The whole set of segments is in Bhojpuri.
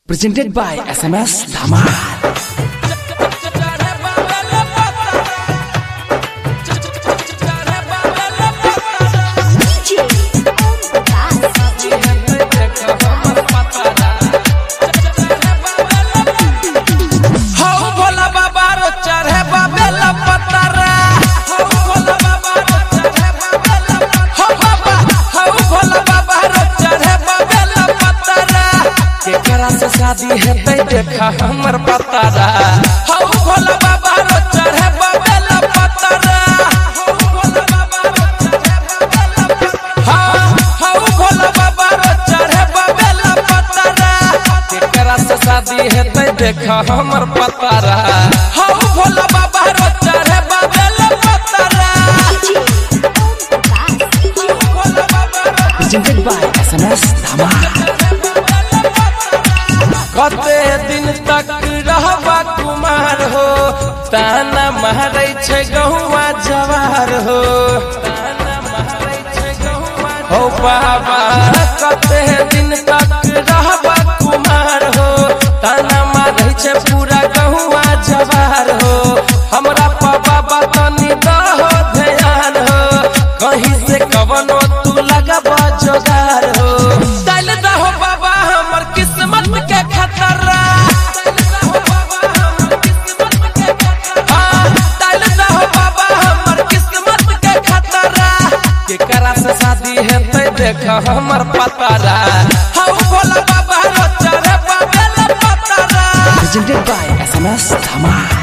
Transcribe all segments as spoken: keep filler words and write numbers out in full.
Presented by S M S Dhamal. शादी है देखा हमर पतारा हौ भोला बाबा रो चढ़े बाबेला पतारा हौ भोला बाबा रो चढ़े बाबेला हां हौ भोला बाबा रो चढ़े बाबेला पतारा केकरा से शादी है देखा हमर पतारा हौ भोला बाबा रो चढ़े बाबेला पतारा presented by S M S Dhamal. कते दिन तक रहबा कुमार हो ताना महरै छै गहुआ जवार हो ताना महरै छै गहुआ हो बाबा कते दिन तक रहबा कुमार हो ताना महरै छै पूरा गहुआ जवार हो हमरा बाबा तनी दहो ध्यान हो कहीं से कवनो तू लगबा जोगार हो डाल दहो बाबा हमर किस्मत के खतरा शादी है देखा हमर पतारा हौ भोला बाबा रो चढ़े बाबेला पतारा presented by S M S Dhamal.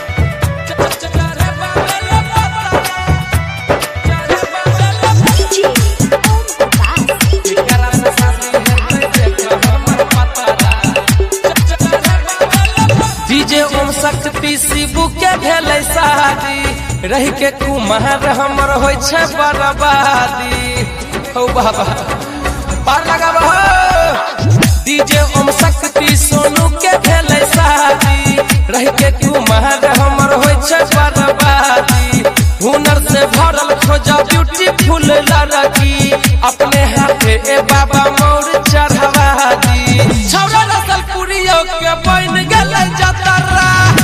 DJ Om Shakti Shibu के भेलै शादी रही के कुमार हमर होय छै बर्बादी हो बाबा पार लगाबो डीजे ओम शक्ति सोनू के भेलै शादी रही के कुमार हमर होय छै बर्बादी हुनर से भरल खोजा ब्यूटीफुल लड़की अपने हाथे ए बाबा मोर चढ़वा दी छौरा नसल पुरियो के बन गेलै जतरा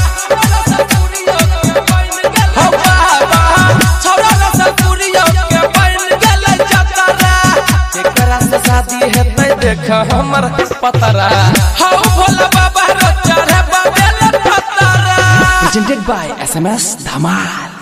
शादी है देखा हमर पतारा हौ भोला बाबा रो चढ़े बाबेला पतारा presented by S M S Dhamal.